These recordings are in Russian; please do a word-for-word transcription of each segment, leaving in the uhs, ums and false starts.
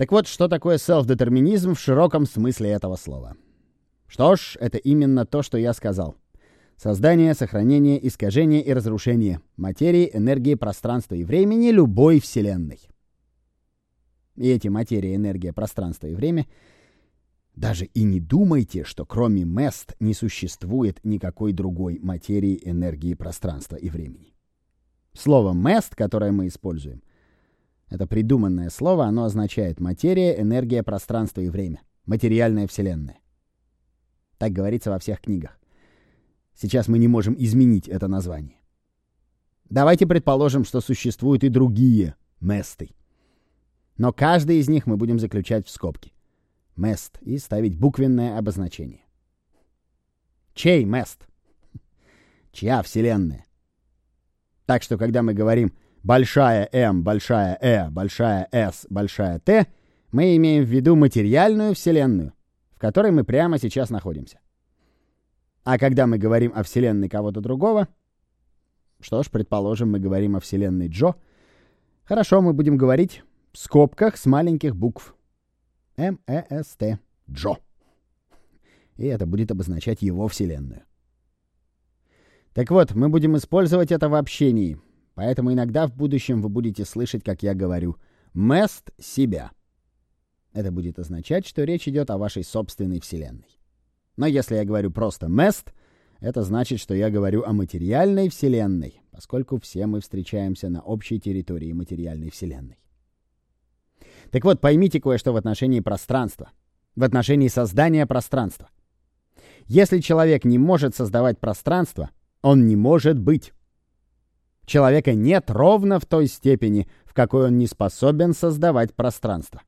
Так вот, что такое селф-детерминизм в широком смысле этого слова? Что ж, это именно то, что я сказал. Создание, сохранение, искажение и разрушение материи, энергии, пространства и времени любой Вселенной. И эти материя, энергия, пространство и время. Даже и не думайте, что кроме мест не существует никакой другой материи, энергии, пространства и времени. Слово «мест», которое мы используем, это придуманное слово, оно означает материя, энергия, пространство и время. Материальная Вселенная. Так говорится во всех книгах. Сейчас мы не можем изменить это название. Давайте предположим, что существуют и другие месты. Но каждый из них мы будем заключать в скобки. Мест и ставить буквенное обозначение. Чей мест? Чья Вселенная? Так что, когда мы говорим большая М, большая Э, большая С, большая Т, мы имеем в виду материальную Вселенную, в которой мы прямо сейчас находимся. А когда мы говорим о Вселенной кого-то другого, что ж, предположим, мы говорим о Вселенной Джо, хорошо, мы будем говорить в скобках с маленьких букв. М, Э, С, Т, Джо. И это будет обозначать его Вселенную. Так вот, мы будем использовать это в общении, поэтому иногда в будущем вы будете слышать, как я говорю, «мест себя». Это будет означать, что речь идет о вашей собственной Вселенной. Но если я говорю просто «мест», это значит, что я говорю о материальной Вселенной, поскольку все мы встречаемся на общей территории материальной Вселенной. Так вот, поймите кое-что в отношении пространства, в отношении создания пространства. Если человек не может создавать пространство, он не может быть. Человека нет ровно в той степени, в какой он не способен создавать пространство.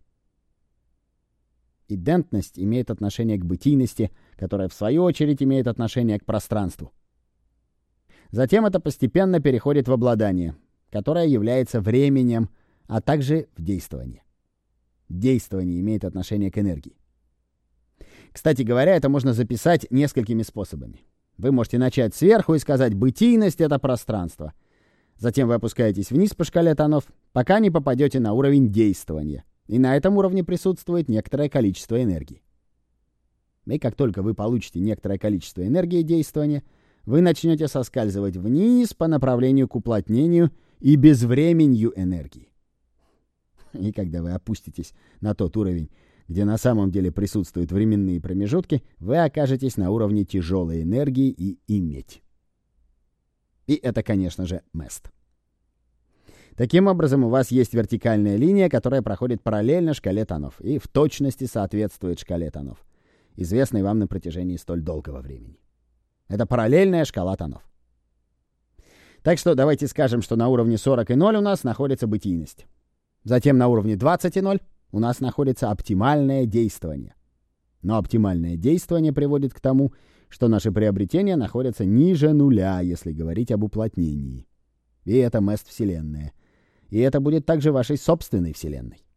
Идентность имеет отношение к бытийности, которая в свою очередь имеет отношение к пространству. Затем это постепенно переходит в обладание, которое является временем, а также в действование. Действование имеет отношение к энергии. Кстати говоря, это можно записать несколькими способами. Вы можете начать сверху и сказать «бытийность — это пространство». Затем вы опускаетесь вниз по шкале тонов, пока не попадете на уровень действования. И на этом уровне присутствует некоторое количество энергии. И как только вы получите некоторое количество энергии действования, вы начнете соскальзывать вниз по направлению к уплотнению и безвременью энергии. И когда вы опуститесь на тот уровень, где на самом деле присутствуют временные промежутки, вы окажетесь на уровне тяжелой энергии и иметь. И это, конечно же, мест. Таким образом, у вас есть вертикальная линия, которая проходит параллельно шкале тонов и в точности соответствует шкале тонов, известной вам на протяжении столь долгого времени. Это параллельная шкала тонов. Так что давайте скажем, что на уровне сорок и ноль у нас находится бытийность. Затем на уровне двадцать и ноль у нас находится оптимальное действование. Но оптимальное действование приводит к тому, что наши приобретения находятся ниже нуля, если говорить об уплотнении. И это мест Вселенная. И это будет также вашей собственной Вселенной.